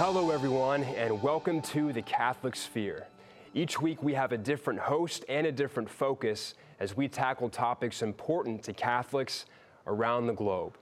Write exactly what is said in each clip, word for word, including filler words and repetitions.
Hello everyone, and welcome to the Catholic Sphere. Each week we have a different host and a different focus as we tackle topics important to Catholics around the globe.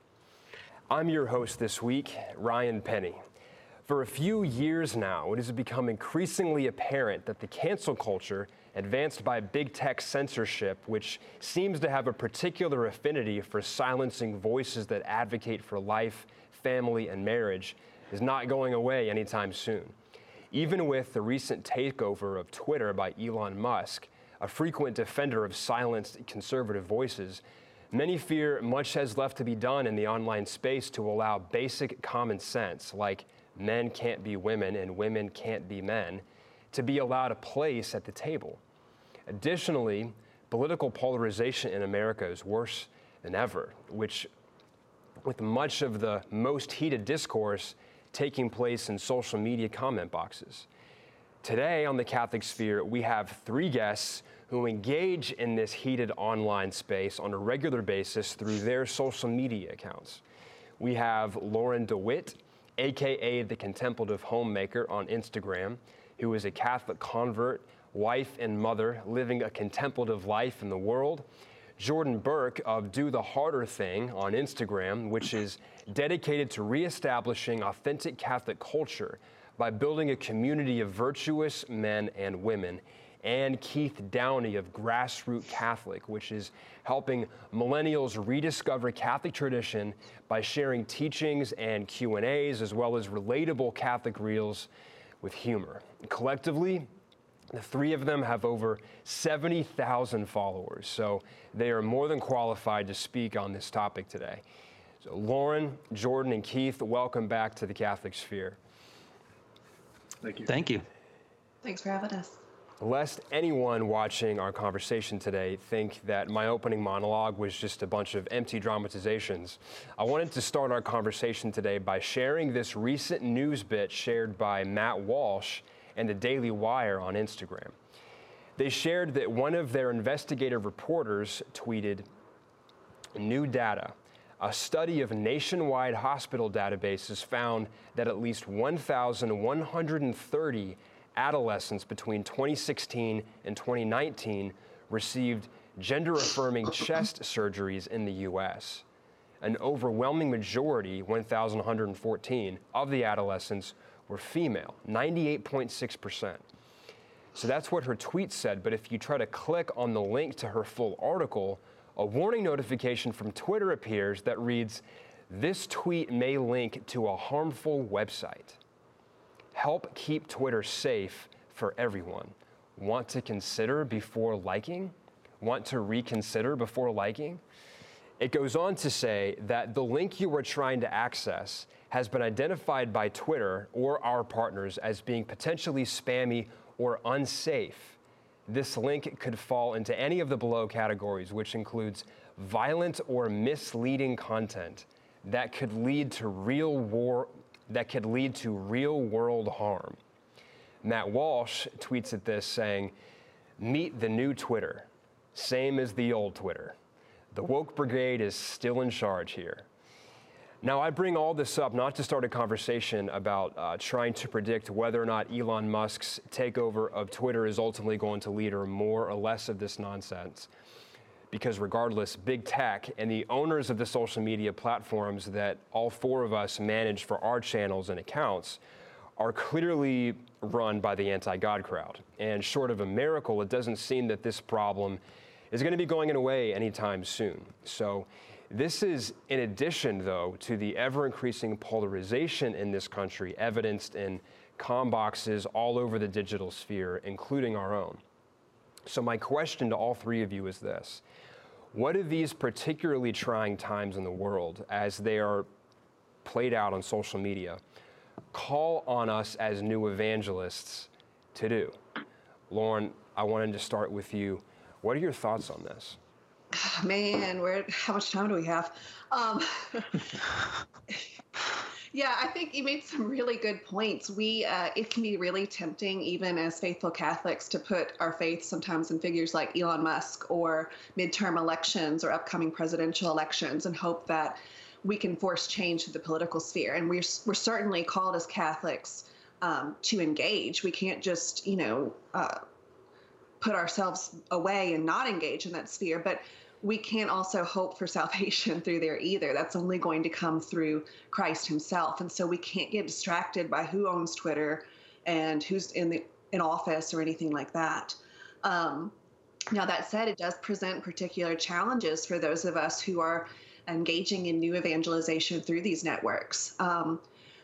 I'm your host this week, Ryan Penny. For a few years now, it has become increasingly apparent that the cancel culture advanced by big tech censorship, which seems to have a particular affinity for silencing voices that advocate for life, family, and marriage, is not going away anytime soon. Even with the recent takeover of Twitter by Elon Musk, a frequent defender of silenced conservative voices, many fear much has left to be done in the online space to allow basic common sense, like men can't be women and women can't be men, to be allowed a place at the table. Additionally, political polarization in America is worse than ever, which, with much of the most heated discourse taking place in social media comment boxes. Today on the Catholic Sphere, we have three guests who engage in this heated online space on a regular basis through their social media accounts. We have Lauren DeWitt, aka the Contemplative Homemaker on Instagram, who is a Catholic convert, wife, and mother living a contemplative life in the world. Jordan Burke of Do the Harder Thing on Instagram, which is dedicated to reestablishing authentic Catholic culture by building a community of virtuous men and women. And Keith Downey of Grassroot Catholic, which is helping millennials rediscover Catholic tradition by sharing teachings and Q and A's, as well as relatable Catholic reels with humor. Collectively, the three of them have over seventy thousand followers, so they are more than qualified to speak on this topic today. So Lauren, Jordan, and Keith, welcome back to the Catholic Sphere. Thank you. Thank you. Thanks for having us. Lest anyone watching our conversation today think that my opening monologue was just a bunch of empty dramatizations, I wanted to start our conversation today by sharing this recent news bit shared by Matt Walsh and the Daily Wire on Instagram. They shared that one of their investigative reporters tweeted, "New data. A study of nationwide hospital databases found that at least one thousand one hundred thirty adolescents between twenty sixteen and twenty nineteen received gender-affirming chest surgeries in the U S. An overwhelming majority, one thousand one hundred fourteen, of the adolescents were female, ninety-eight point six percent. So that's what her tweet said, but if you try to click on the link to her full article, a warning notification from Twitter appears that reads, "This tweet may link to a harmful website. Help keep Twitter safe for everyone. Want to consider before liking? Want to reconsider before liking?" It goes on to say that the link you were trying to access has been identified by Twitter or our partners as being potentially spammy or unsafe. This link could fall into any of the below categories, which includes violent or misleading content that could lead to real war, that could lead to real world harm. Matt Walsh tweets at this saying, "Meet the new Twitter, same as the old Twitter. The woke brigade is still in charge here." Now, I bring all this up not to start a conversation about uh, trying to predict whether or not Elon Musk's takeover of Twitter is ultimately going to lead to more or less of this nonsense. Because regardless, big tech and the owners of the social media platforms that all four of us manage for our channels and accounts are clearly run by the anti-God crowd. And short of a miracle, it doesn't seem that this problem is going to be going away anytime soon. So this is in addition, though, to the ever-increasing polarization in this country evidenced in comm boxes all over the digital sphere, including our own. So my question to all three of you is this: what do these particularly trying times in the world, as they are played out on social media, call on us as new evangelists to do? Lauren, I wanted to start with you. What are your thoughts on this? Man, where? How much time do we have? Um, yeah, I think you made some really good points. We, uh, it can be really tempting, even as faithful Catholics, to put our faith sometimes in figures like Elon Musk or midterm elections or upcoming presidential elections and hope that we can force change to the political sphere. And we're, we're certainly called as Catholics um, to engage. We can't just, you know, uh, put ourselves away and not engage in that sphere, but we can't also hope for salvation through there either. That's only going to come through Christ himself. And so we can't get distracted by who owns Twitter and who's in the in office or anything like that. Um, now, that said, it does present particular challenges for those of us who are engaging in new evangelization through these networks. Um,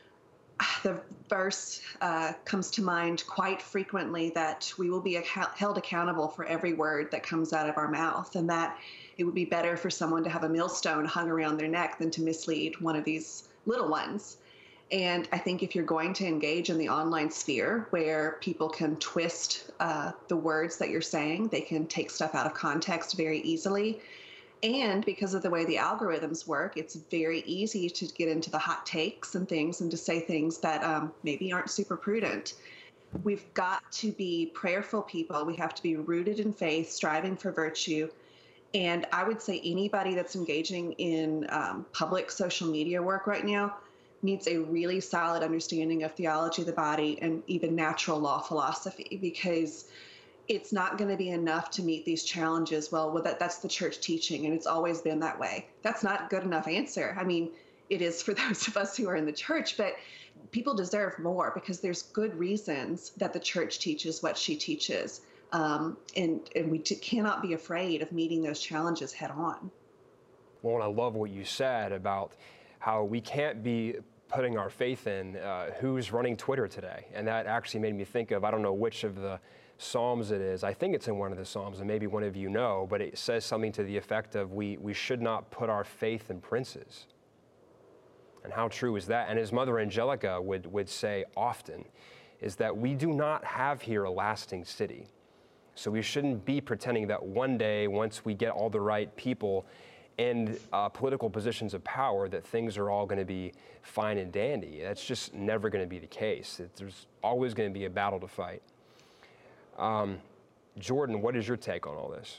the verse uh, comes to mind quite frequently that we will be ac- held accountable for every word that comes out of our mouth, and that it would be better for someone to have a millstone hung around their neck than to mislead one of these little ones. And I think if you're going to engage in the online sphere where people can twist uh, the words that you're saying, they can take stuff out of context very easily. And because of the way the algorithms work, it's very easy to get into the hot takes and things and to say things that um, maybe aren't super prudent. We've got to be prayerful people. We have to be rooted in faith, striving for virtue. And I would say anybody that's engaging in um, public social media work right now needs a really solid understanding of theology of the body and even natural law philosophy, because it's not going to be enough to meet these challenges. Well, well that, that's the church teaching, and it's always been that way. That's not a good enough answer. I mean, it is for those of us who are in the church, but people deserve more because there's good reasons that the church teaches what she teaches. Um, and, and we t- cannot be afraid of meeting those challenges head on. Well, and I love what you said about how we can't be putting our faith in uh, who's running Twitter today. And that actually made me think of, I don't know which of the Psalms it is. I think it's in one of the Psalms, and maybe one of you know, but it says something to the effect of we, we should not put our faith in princes. And how true is that? And his mother Angelica would, would say often, is that we do not have here a lasting city. So we shouldn't be pretending that one day, once we get all the right people in uh, political positions of power, that things are all going to be fine and dandy. That's just never going to be the case. It, there's always going to be a battle to fight. Um, Jordan, what is your take on all this?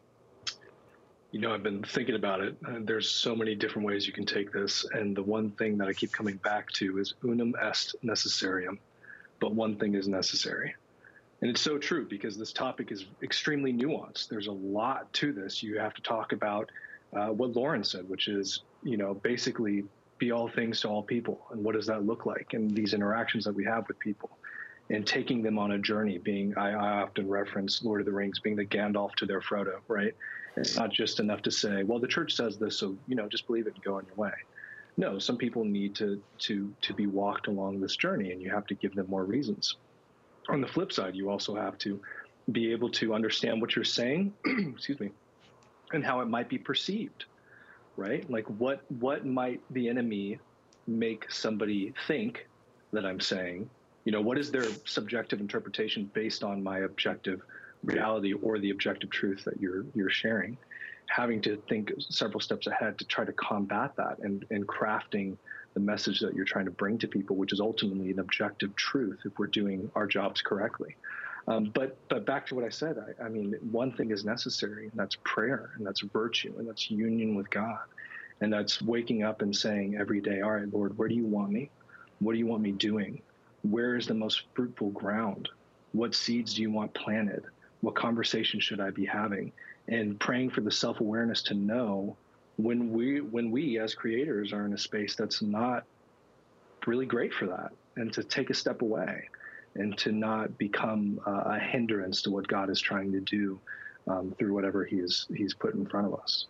You know, I've been thinking about it. Uh, there's so many different ways you can take this. And the one thing that I keep coming back to is unum est necessarium, but one thing is necessary. And it's so true because this topic is extremely nuanced. There's a lot to this. You have to talk about uh, what Lauren said, which is, you know, basically be all things to all people. And what does that look like? And these interactions that we have with people and taking them on a journey, being, I, I often reference Lord of the Rings, being the Gandalf to their Frodo, right? It's not just enough to say, well, the church says this, so, you know, just believe it and go on your way. No, some people need to, to, to be walked along this journey, and you have to give them more reasons. On the flip side, you also have to be able to understand what you're saying, excuse me, and how it might be perceived, right? Like what what might the enemy make somebody think that I'm saying? You know, what is their subjective interpretation based on my objective reality or the objective truth that you're you're sharing? Having to think several steps ahead to try to combat that and, and crafting the message that you're trying to bring to people, which is ultimately an objective truth if we're doing our jobs correctly. Um, but but back to what I said, I, I mean, one thing is necessary, and that's prayer, and that's virtue, and that's union with God. And that's waking up and saying every day, all right, Lord, where do you want me? What do you want me doing? Where is the most fruitful ground? What seeds do you want planted? What conversation should I be having? And praying for the self-awareness to know when we when we as creators are in a space that's not really great for that, and to take a step away and to not become uh, a hindrance to what God is trying to do um, through whatever he is, he's put in front of us.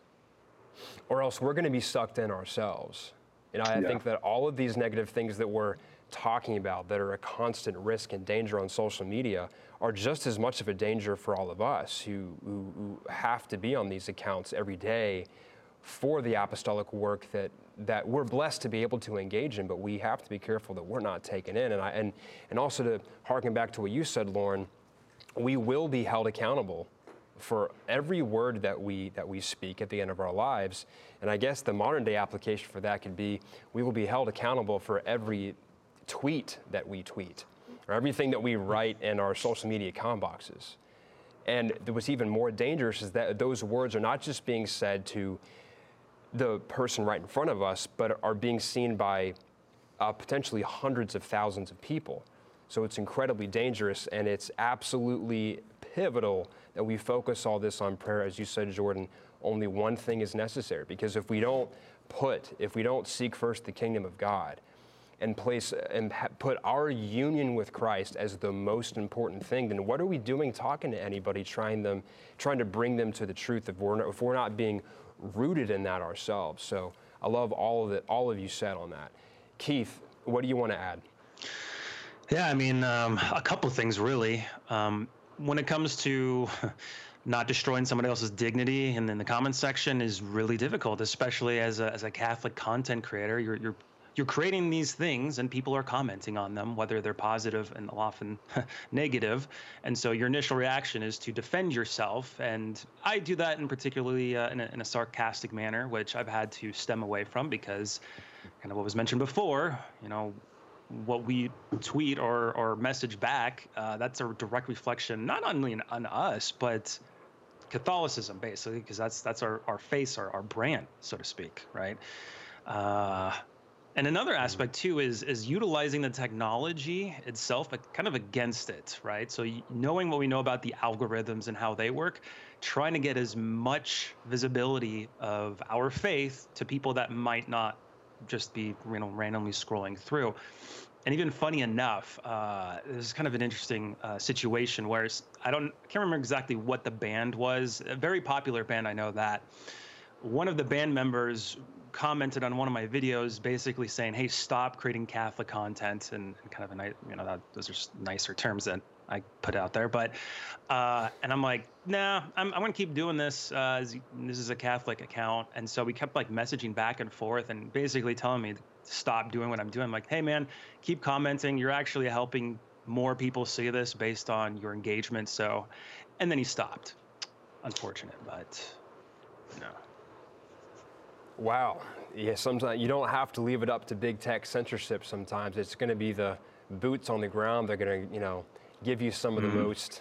Or else we're going to be sucked in ourselves. You know, I yeah. think that all of these negative things that we're talking about that are a constant risk and danger on social media are just as much of a danger for all of us who, who, who have to be on these accounts every day for the apostolic work that that we're blessed to be able to engage in, but we have to be careful that we're not taken in. And I and and also to harken back to what you said, Lauren, we will be held accountable for every word that we that we speak at the end of our lives. And I guess the modern day application for that could be we will be held accountable for every tweet that we tweet, or everything that we write in our social media com boxes. And what's even more dangerous is that those words are not just being said to the person right in front of us, but are being seen by uh, potentially hundreds of thousands of people. So it's incredibly dangerous, and it's absolutely pivotal that we focus all this on prayer. As you said, Jordan, only one thing is necessary, because if we don't put, if we don't seek first the kingdom of God and place and put our union with Christ as the most important thing, then what are we doing talking to anybody, trying them, trying to bring them to the truth if we're not, if we're not being rooted in that ourselves? So I love all of it, all of you said on that. Keith, what do you want to add? Yeah, I mean, um, a couple of things really. Um, when it comes to not destroying somebody else's dignity and in the comment section is really difficult, especially as a, as a Catholic content creator. You're, you're You're creating these things and people are commenting on them, whether they're positive and often negative. And so your initial reaction is to defend yourself. And I do that in particularly uh, in, a, in a sarcastic manner, which I've had to stem away from, because kind of what was mentioned before, you know, what we tweet or, or message back, uh, that's a direct reflection, not only on us, but Catholicism, basically, because that's that's our, our face, our, our brand, so to speak, right? Uh, And another aspect too is is utilizing the technology itself, but kind of against it, right? So knowing what we know about the algorithms and how they work, trying to get as much visibility of our faith to people that might not just be, you know, randomly scrolling through. And even funny enough, uh, this is kind of an interesting uh, situation where I don't, I can't remember exactly what the band was. A very popular band, I know that. One of the band members commented on one of my videos basically saying, hey, stop creating Catholic content, and, and kind of a nice, you know, that, those are nicer terms that I put out there. But, uh, and I'm like, nah, I'm, I'm going to keep doing this. Uh, this is a Catholic account. And so we kept like messaging back and forth and basically telling me to stop doing what I'm doing. I'm like, hey man, keep commenting. You're actually helping more people see this based on your engagement. So, and then he stopped. Unfortunate, but no. Wow. Yeah, sometimes you don't have to leave it up to big tech censorship sometimes. It's going to be the boots on the ground. They're going to, you know, give you some of the mm-hmm. most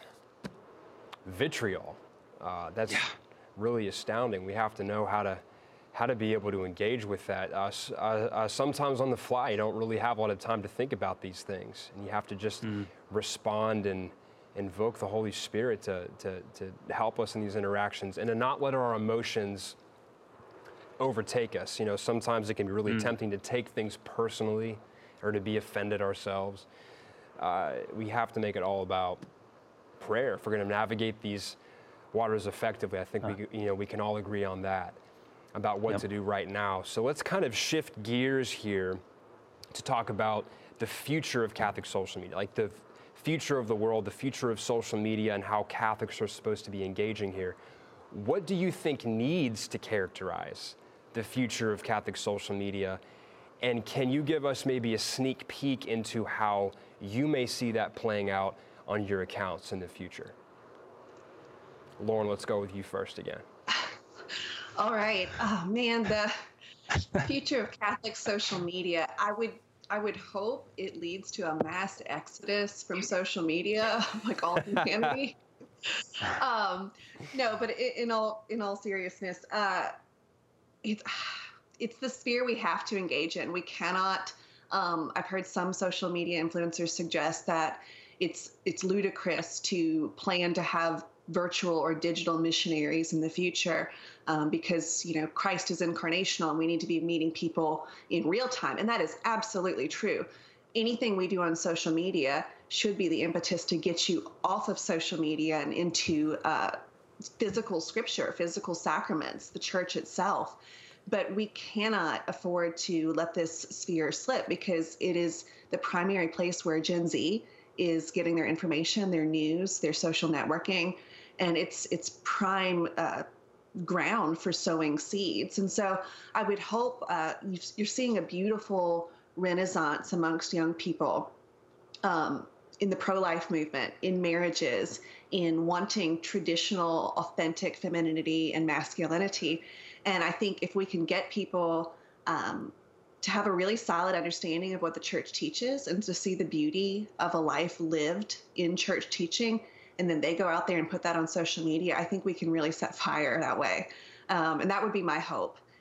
vitriol. Uh, that's yeah. really astounding. We have to know how to how to be able to engage with that. Uh, uh, uh, sometimes on the fly, you don't really have a lot of time to think about these things, and you have to just mm. respond and invoke the Holy Spirit to, to, to help us in these interactions, and to not let our emotions overtake us. You know, sometimes it can be really mm. tempting to take things personally or to be offended ourselves. Uh, we have to make it all about prayer if we're going to navigate these waters effectively. I think huh. we, you know, we can all agree on that, about what yep. to do right now. So let's kind of shift gears here to talk about the future of Catholic social media, like the future of the world, the future of social media, and how Catholics are supposed to be engaging here. What do you think needs to characterize the future of Catholic social media? And can you give us maybe a sneak peek into how you may see that playing out on your accounts in the future? Lauren, let's go with you first again. All right. Oh man, the future of Catholic social media. I would I would hope it leads to a mass exodus from social media, like all humanity. um, no, but in all in all seriousness, uh, it's it's the sphere we have to engage in. We cannot. Um, I've heard some social media influencers suggest that it's it's ludicrous to plan to have virtual or digital missionaries in the future, um, because, you know, Christ is incarnational and we need to be meeting people in real time. And that is absolutely true. Anything we do on social media should be the impetus to get you off of social media and into uh, physical scripture, physical sacraments, the church itself. But we cannot afford to let this sphere slip, because it is the primary place where Gen Z is getting their information, their news, their social networking, and it's it's prime uh, ground for sowing seeds. And so I would hope uh, you're seeing a beautiful renaissance amongst young people um, in the pro-life movement, in marriages, in wanting traditional, authentic femininity and masculinity. And I think if we can get people um, to have a really solid understanding of what the church teaches and to see the beauty of a life lived in church teaching, and then they go out there and put that on social media, I think we can really set fire that way. Um, and that would be my hope.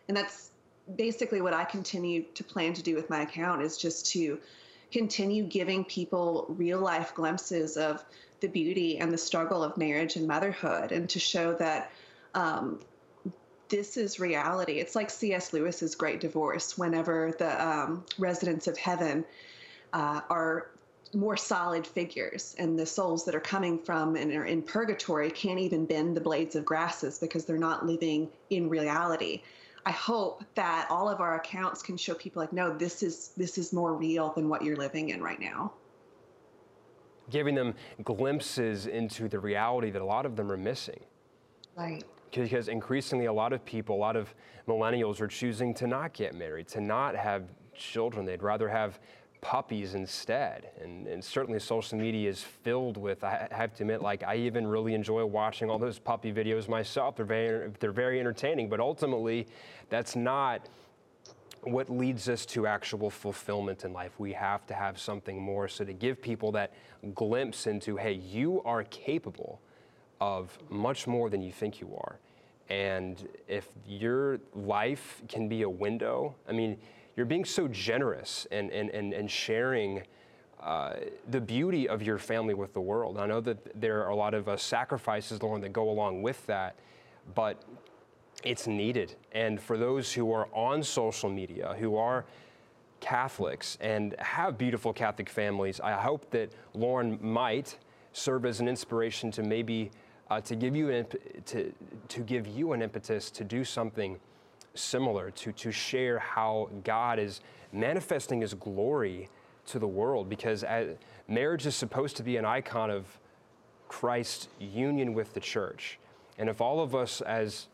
And that's basically what I continue to plan to do with my account, is just to continue giving people real life glimpses of the beauty and the struggle of marriage and motherhood, and to show that um, this is reality. It's like C S. Lewis's Great Divorce, whenever the um, residents of heaven uh, are more solid figures, and the souls that are coming from and are in purgatory can't even bend the blades of grasses because they're not living in reality. I hope that all of our accounts can show people like, no, this is this is more real than what you're living in right now. Giving them glimpses into the reality that a lot of them are missing. Right. Because increasingly a lot of people, a lot of millennials are choosing to not get married, to not have children. They'd rather have puppies instead. And, and certainly social media is filled with, I have to admit, like I even really enjoy watching all those puppy videos myself. They're very, they're very entertaining, but ultimately that's not what leads us to actual fulfillment in life. We have to have something more. So to give people that glimpse into, hey, you are capable of much more than you think you are. And if your life can be a window, I mean, you're being so generous and, and, and, and sharing uh, the beauty of your family with the world. I know that there are a lot of uh, sacrifices, Lauren, that go along with that, but it's needed. And for those who are on social media, who are Catholics and have beautiful Catholic families, I hope that Lauren might serve as an inspiration to maybe uh, to give you an, to to give you an impetus to do something similar, to to share how God is manifesting His glory to the world, because as, marriage is supposed to be an icon of Christ's union with the church. And if all of us, as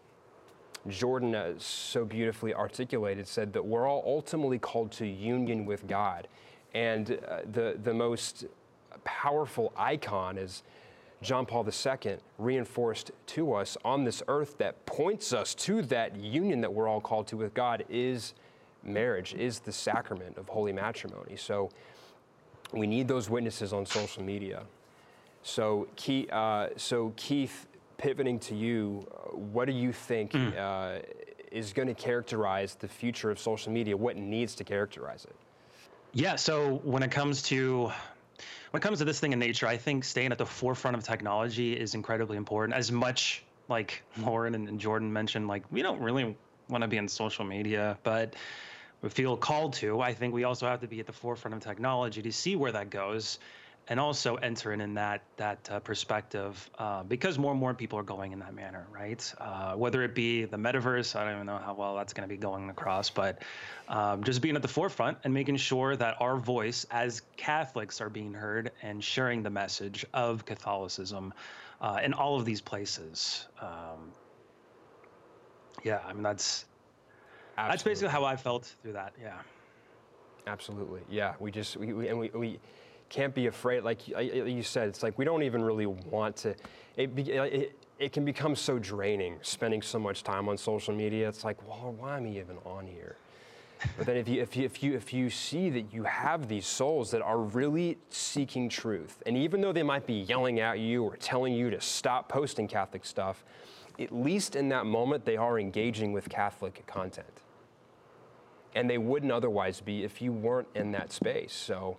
Jordan uh, so beautifully articulated, said that we're all ultimately called to union with God. And uh, the, the most powerful icon, is John Paul the Second reinforced to us on this earth, that points us to that union that we're all called to with God, is marriage, is the sacrament of holy matrimony. So we need those witnesses on social media. So, Keith, uh, so Keith, pivoting to you, what do you think mm. uh, is going to characterize the future of social media? What needs to characterize it? Yeah, so when it comes to when it comes to this thing in nature, I think staying at the forefront of technology is incredibly important. As much like Lauren and, and Jordan mentioned, like we don't really want to be on social media, but we feel called to. I think we also have to be at the forefront of technology to see where that goes, and also enter in, in that that uh, perspective, uh, because more and more people are going in that manner, right? Uh, whether it be the metaverse, I don't even know how well that's going to be going across, but um, just being at the forefront and making sure that our voice as Catholics are being heard and sharing the message of Catholicism uh, in all of these places. Um, yeah, I mean, that's Absolutely. That's basically how I felt through that. Yeah. Absolutely. Yeah. We just, we, we and we, we can't be afraid. Like you said, it's like we don't even really want to, it, it, it can become so draining spending so much time on social media. It's like, well, why am I even on here? But then if you, if you, if you, if you see that you have these souls that are really seeking truth, and even though they might be yelling at you or telling you to stop posting Catholic stuff, at least in that moment, they are engaging with Catholic content. And they wouldn't otherwise be if you weren't in that space. So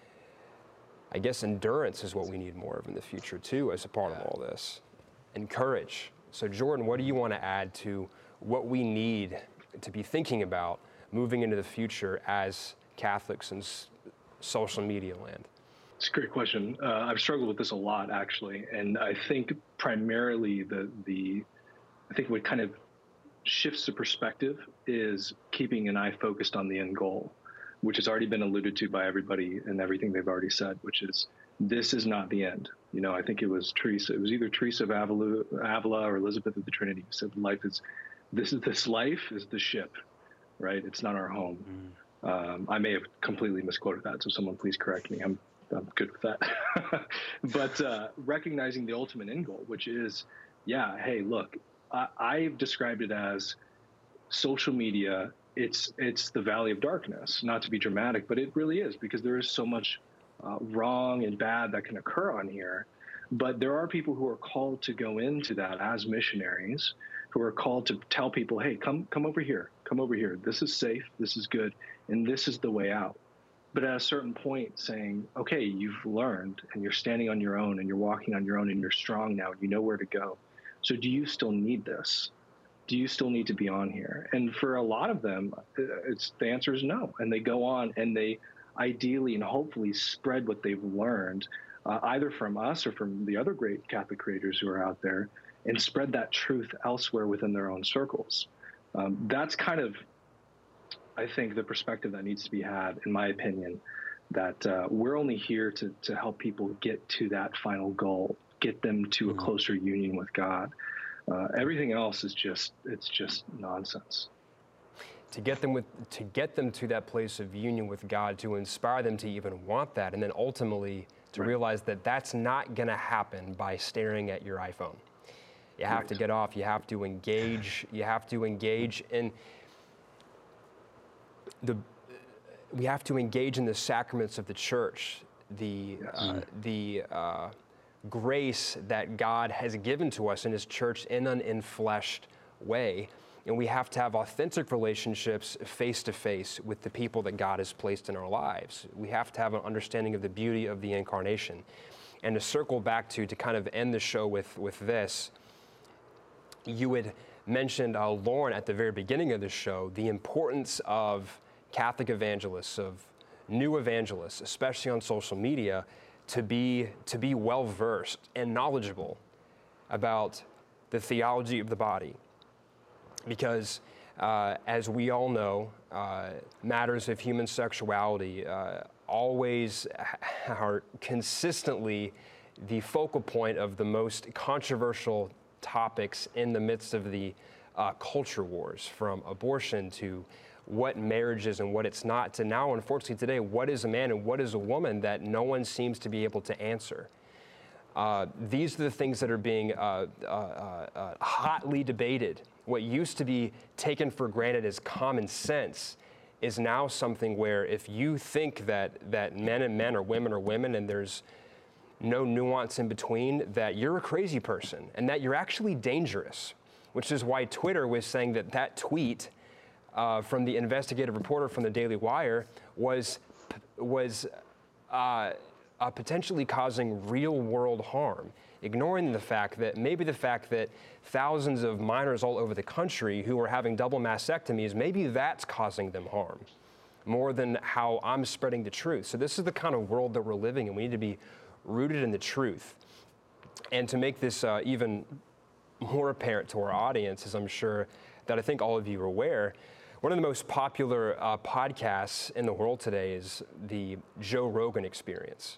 I guess endurance is what we need more of in the future too, as a part of all this. And courage. So Jordan, what do you want to add to what we need to be thinking about moving into the future as Catholics in s- social media land? It's a great question. Uh, I've struggled with this a lot, actually. And I think primarily the, the I think what kind of shifts the perspective is keeping an eye focused on the end goal, which has already been alluded to by everybody and everything they've already said, which is this is not the end. You know, I think it was Teresa, it was either Teresa of Avila, Avila or Elizabeth of the Trinity who said life is, this is this life is the ship, right? It's not our home. Mm. Um, I may have completely misquoted that, so someone please correct me. I'm I'm good with that. But uh, recognizing the ultimate end goal, which is, yeah, hey, look, I, I've described it as social media. It's it's the valley of darkness, not to be dramatic, but it really is, because there is so much uh, wrong and bad that can occur on here. But there are people who are called to go into that as missionaries who are called to tell people, hey, come come over here, come over here. This is safe, this is good, and this is the way out. But at a certain point saying, okay, you've learned and you're standing on your own and you're walking on your own and you're strong now, you know where to go. So do you still need this? Do you still need to be on here? And for a lot of them, it's the answer is no. And they go on and they ideally and hopefully spread what they've learned, uh, either from us or from the other great Catholic creators who are out there, and spread that truth elsewhere within their own circles. Um, that's kind of, I think, the perspective that needs to be had, in my opinion, that uh, we're only here to, to help people get to that final goal, get them to a closer union with God. Uh, everything else is just, it's just nonsense. To get them with, to get them to that place of union with God, to inspire them to even want that, and then ultimately to right. realize that that's not going to happen by staring at your iPhone. You have right. to get off. You have to engage. You have to engage in the. We have to engage in the sacraments of the church, the yes. uh, the uh, grace that God has given to us in His church in an enfleshed way. And we have to have authentic relationships face to face with the people that God has placed in our lives. We have to have an understanding of the beauty of the incarnation. And to circle back to, to kind of end the show with, with this, you had mentioned, uh, Lauren, at the very beginning of the show, the importance of Catholic evangelists, of new evangelists, especially on social media, to be, to be well-versed and knowledgeable about the theology of the body. Because, uh, as we all know, uh, matters of human sexuality uh, always are consistently the focal point of the most controversial topics in the midst of the uh, culture wars, from abortion to what marriage is and what it's not, to now, unfortunately today, what is a man and what is a woman, that no one seems to be able to answer. Uh, these are the things that are being uh, uh, uh, hotly debated. What used to be taken for granted as common sense is now something where if you think that, that men and men or women are women and there's no nuance in between, that you're a crazy person and that you're actually dangerous, which is why Twitter was saying that that tweet uh, from the investigative reporter from the Daily Wire was, was uh, uh, potentially causing real-world harm, ignoring the fact that maybe the fact that thousands of minors all over the country who are having double mastectomies, maybe that's causing them harm more than how I'm spreading the truth. So this is the kind of world that we're living in. We need to be rooted in the truth. And to make this uh, even more apparent to our audience, as I'm sure that I think all of you are aware, one of the most popular uh, podcasts in the world today is the Joe Rogan Experience.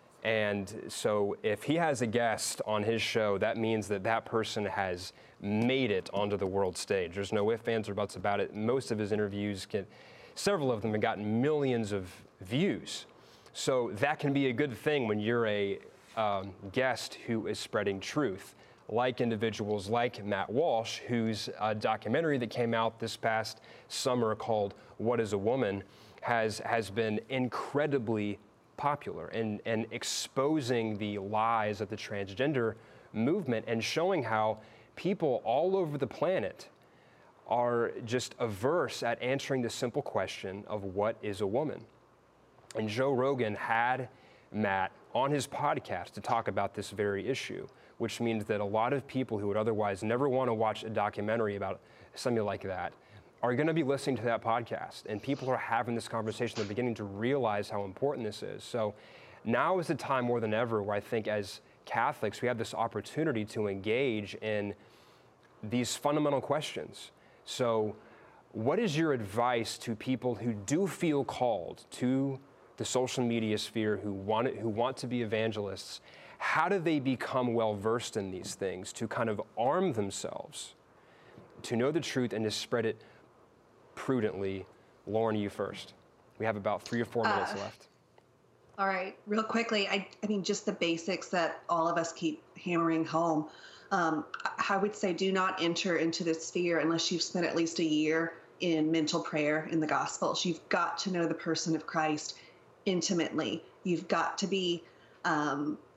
And so if he has a guest on his show, that means that that person has made it onto the world stage. There's no ifs, ands, or buts about it. Most of his interviews, get, several of them have gotten millions of views. So that can be a good thing when you're a um, guest who is spreading truth, like individuals like Matt Walsh, whose uh, documentary that came out this past summer called What is a Woman has, has been incredibly popular and, and exposing the lies of the transgender movement and showing how people all over the planet are just averse at answering the simple question of what is a woman. And Joe Rogan had Matt on his podcast to talk about this very issue, which means that a lot of people who would otherwise never want to watch a documentary about something like that are going to be listening to that podcast. And people are having this conversation. They're beginning to realize how important this is. So now is the time more than ever where I think as Catholics, we have this opportunity to engage in these fundamental questions. So what is your advice to people who do feel called to the social media sphere, who want it, who want to be evangelists? How do they become well-versed in these things to kind of arm themselves to know the truth and to spread it prudently? Lauren, you first. We have about three or four minutes uh, left. All right, real quickly, I, I mean, just the basics that all of us keep hammering home. Um, I would say do not enter into this sphere unless you've spent at least a year in mental prayer in the Gospels. You've got to know the person of Christ intimately. You've got to be um,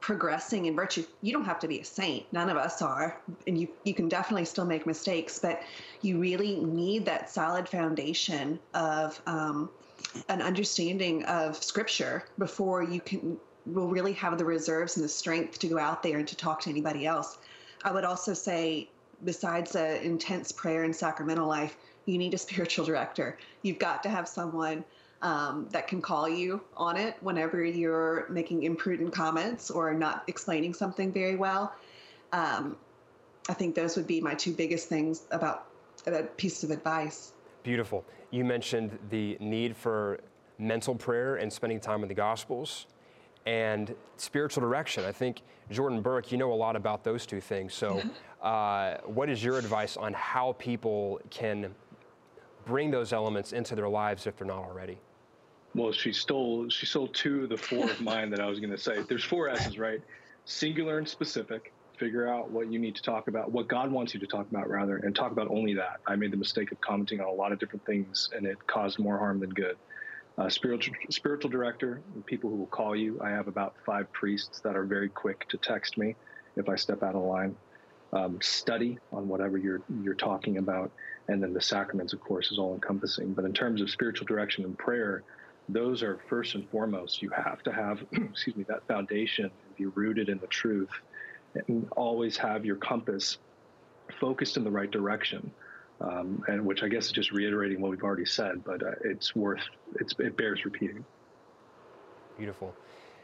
progressing in virtue. You don't have to be a saint. None of us are. And you, you can definitely still make mistakes, but you really need that solid foundation of um, an understanding of Scripture before you can will really have the reserves and the strength to go out there and to talk to anybody else. I would also say, besides an intense prayer and sacramental life, you need a spiritual director. You've got to have someone um, that can call you on it whenever you're making imprudent comments or not explaining something very well. Um, I think those would be my two biggest things about that piece of advice. Beautiful. You mentioned the need for mental prayer and spending time in the Gospels and spiritual direction. I think, Jordan Burke, you know a lot about those two things. So uh, what is your advice on how people can bring those elements into their lives if they're not already? Well, she stole she stole two of the four of mine that I was going to say. There's four S's, right? Singular and specific. Figure out what you need to talk about, what God wants you to talk about, rather, and talk about only that. I made the mistake of commenting on a lot of different things, and it caused more harm than good. Uh, spiritual spiritual director, people who will call you. I have about five priests that are very quick to text me if I step out of line. Um, study on whatever you're you're talking about, and then the sacraments, of course, is all encompassing. But in terms of spiritual direction and prayer, those are first and foremost. You have to have, excuse me, that foundation and be rooted in the truth, and always have your compass focused in the right direction. Um, and which I guess is just reiterating what we've already said, but uh, it's worth, it's, it bears repeating. Beautiful.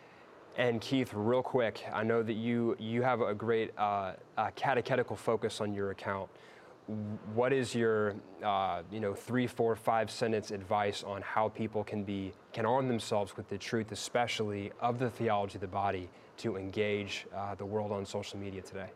And Keith, real quick, I know that you you have a great uh, uh, catechetical focus on your account. What is your uh, you know three, four, five sentence advice on how people can be can arm themselves with the truth, especially of the theology of the body, to engage uh, the world on social media today?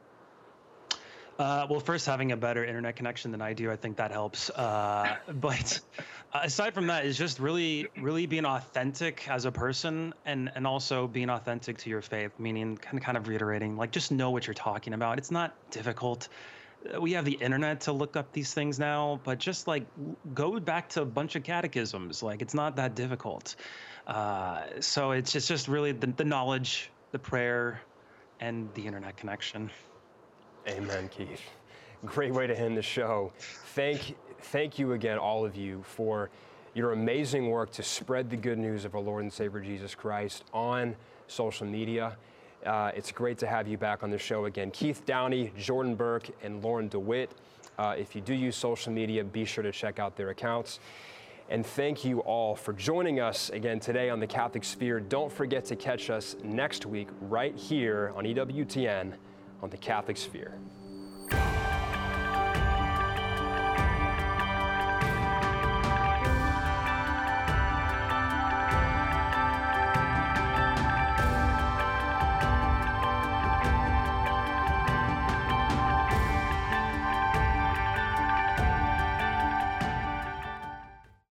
Uh, well, first, having a better internet connection than I do, I think that helps. Uh, but aside from that, is just really, really being authentic as a person, and and also being authentic to your faith. Meaning, kind of, kind of reiterating, like, just know what you're talking about. It's not difficult. We have the internet to look up these things now, but just like go back to a bunch of catechisms. Like, it's not that difficult. Uh, so it's just, just really the, the knowledge, the prayer, and the internet connection. Amen, Keith. Great way to end the show. Thank, thank you again, all of you, for your amazing work to spread the good news of our Lord and Savior Jesus Christ on social media. Uh, it's great to have you back on the show again. Keith Downey, Jordan Burke, and Lauren DeWitt. Uh, if you do use social media, be sure to check out their accounts. And thank you all for joining us again today on The Catholic Sphere. Don't forget to catch us next week right here on E W T N on The Catholic Sphere.